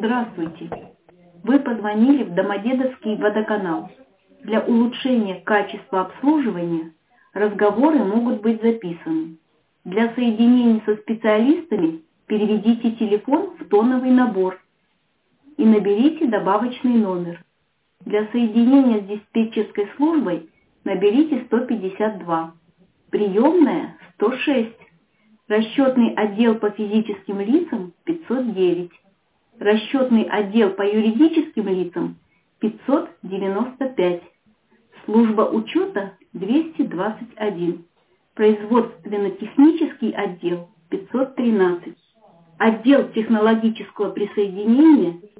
Здравствуйте! Вы позвонили в Домодедовский водоканал. Для улучшения качества обслуживания разговоры могут быть записаны. Для соединения со специалистами переведите телефон в тоновый набор и наберите добавочный номер. Для соединения с диспетчерской службой наберите 152, приемная 106, расчетный отдел по физическим лицам 509, расчетный отдел по юридическим лицам 595, служба учета 221, производственно-технический отдел 513, отдел технологического присоединения